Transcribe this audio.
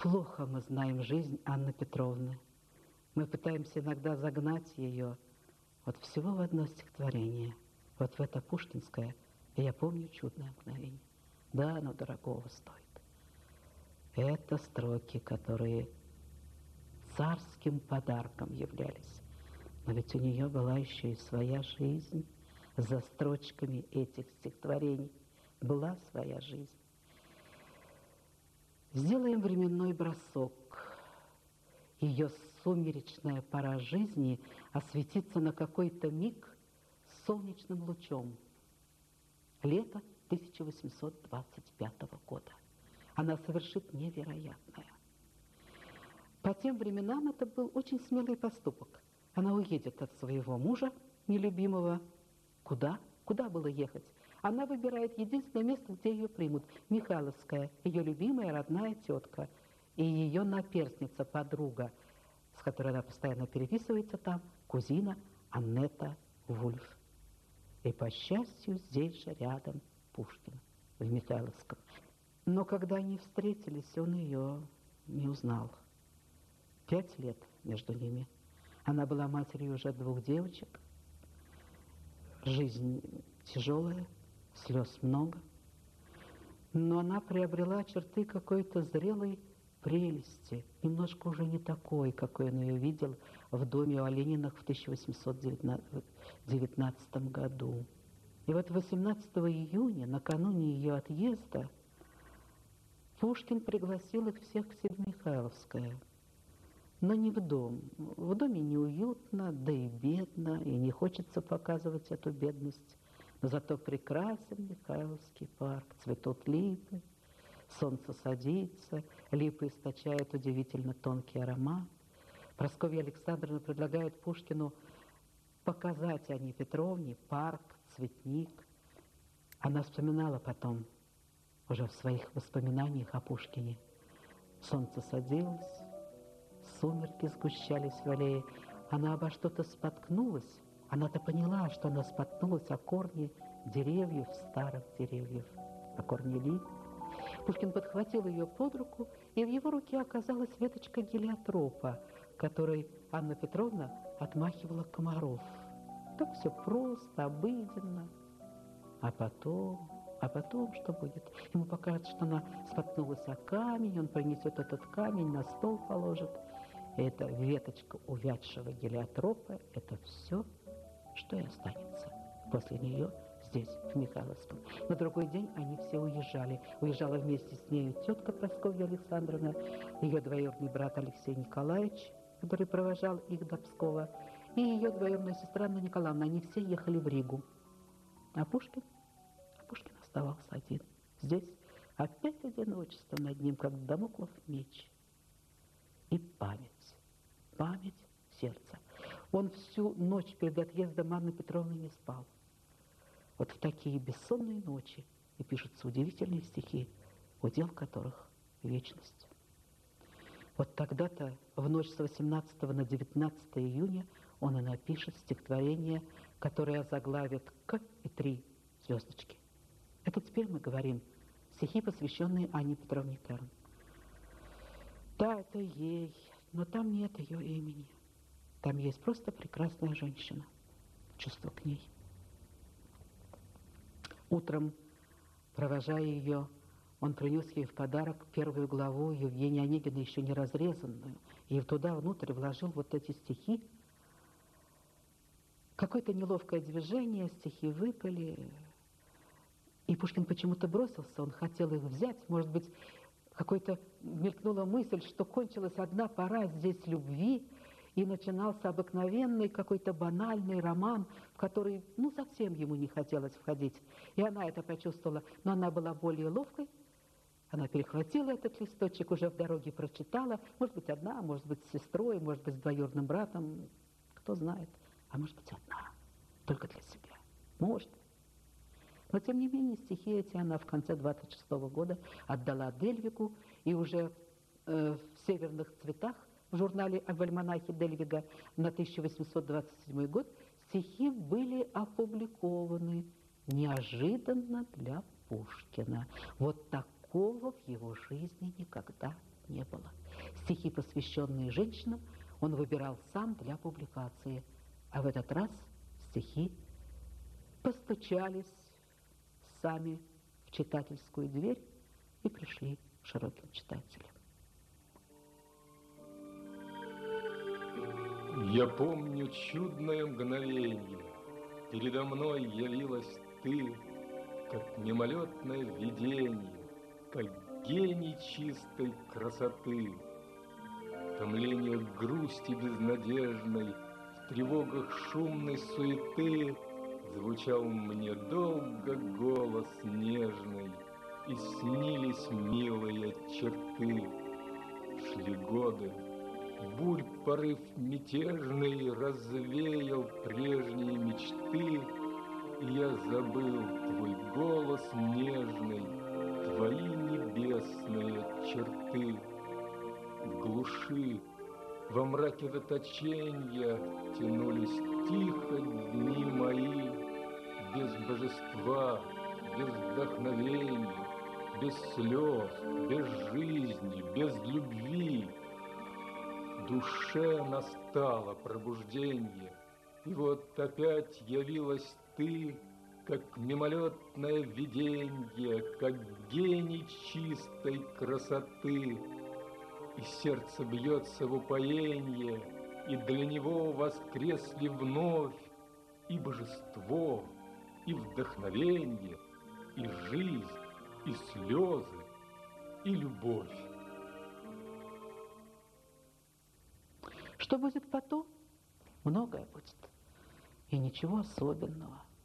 Плохо мы знаем жизнь Анны Петровны. Мы пытаемся иногда загнать ее вот всего в одно стихотворение, вот в это пушкинское «Я помню чудное мгновение». Да, оно дорогого стоит. Это строки, которые царским подарком являлись. Но ведь у нее была еще и своя жизнь. За строчками этих стихотворений была своя жизнь. Сделаем временной бросок. Ее сумеречная пора жизни осветится на какой-то миг солнечным лучом. Лето 1825 года. Она совершит невероятное. По тем временам это был очень смелый поступок. Она уедет от своего мужа, нелюбимого. Куда? Куда было ехать? Она выбирает единственное место, где ее примут. Михайловская, ее любимая родная тетка. И ее наперстница, подруга, с которой она постоянно переписывается там, кузина Аннета Вульф. И, по счастью, здесь же рядом Пушкин, в Михайловском. Но когда они встретились, он ее не узнал. 5 лет между ними. Она была матерью уже 2 девочек. Жизнь тяжелая, слез много. Но она приобрела черты какой-то зрелой прелести, немножко уже не такой, какой он ее видел в доме у Олениных в 1819 году. И вот 18 июня, накануне ее отъезда, Пушкин пригласил их всех к себе в Михайловское. Но не в дом. В доме неуютно, да и бедно, и не хочется показывать эту бедность. Но зато прекрасен Михайловский парк, цветут липы, солнце садится, липы источают удивительно тонкий аромат. Прасковья Александровна предлагает Пушкину показать Анне Петровне парк, цветник. Она вспоминала потом, уже в своих воспоминаниях о Пушкине. Солнце садилось, сумерки сгущались в аллее. Она обо что-то споткнулась. Она-то поняла, что она споткнулась о корни деревьев, старых деревьев, о корни лип. Пушкин подхватил ее под руку, и в его руке оказалась веточка гелиотропа, которой Анна Петровна отмахивала комаров. Так все просто, обыденно. А потом что будет? Ему покажется, что она споткнулась о камень, он принесет этот камень, на стол положит. И эта веточка увядшего гелиотропа – это все, что и останется после нее здесь, в Михайловском. На другой день они все уезжали. Уезжала вместе с нею тетка Прасковья Александровна, ее двоюродный брат Алексей Николаевич, который провожал их до Пскова, и ее двоюродная сестра Анна Николаевна. Они все ехали в Ригу. А Пушкин оставался один. Здесь опять одиночество над ним, как дамоклов меч. И память сердца. Он всю ночь перед отъездом Анны Петровны не спал. Вот в такие бессонные ночи и пишутся удивительные стихи, удел которых вечность. Вот тогда-то, в ночь с 18 на 19 июня, он и напишет стихотворение, которое озаглавит «К» и 3 звездочки. Это теперь мы говорим стихи, посвященные Анне Петровне Керн. Да, это ей, но там нет ее имени. Там есть просто прекрасная женщина, чувство к ней. Утром, провожая ее, он принес ей в подарок первую главу Евгения Онегина, еще не разрезанную, и туда внутрь вложил вот эти стихи. Какое-то неловкое движение, стихи выпали, и Пушкин почему-то бросился, он хотел их взять, может быть, какой-то мелькнула мысль, что кончилась одна пора здесь любви, и начинался обыкновенный какой-то банальный роман, в который, совсем ему не хотелось входить. И она это почувствовала, но она была более ловкой. Она перехватила этот листочек, уже в дороге прочитала, может быть, одна, может быть, с сестрой, может быть, с двоюродным братом, кто знает, а может быть, одна, только для себя, может. Но, тем не менее, стихи эти она в конце 26 года отдала Дельвигу, и уже в «Северных цветах» в журнале об альманахе Дельвига на 1827 год стихи были опубликованы неожиданно для Пушкина. Вот такой такого в его жизни никогда не было. Стихи, посвященные женщинам, он выбирал сам для публикации, а в этот раз стихи постучались сами в читательскую дверь и пришли к широким читателям. Я помню чудное мгновенье, передо мной явилась ты, как мимолетное видение, как гений чистой красоты. В томлениях грусти безнадежной, в тревогах шумной суеты звучал мне долго голос нежный, и снились милые черты. Шли годы, бурь порыв мятежный развеял прежние мечты, и я забыл твой голос нежный, твои небесные черты. В глуши, во мраке заточенья тянулись тихо дни мои, без божества, без вдохновения, без слез, без жизни, без любви. В душе настало пробуждение, и вот опять явилась ты, как мимолетное виденье, как гений чистой красоты. И сердце бьется в упоенье, и для него воскресли вновь и божество, и вдохновенье, и жизнь, и слезы, и любовь. Что будет потом? Многое будет. И ничего особенного.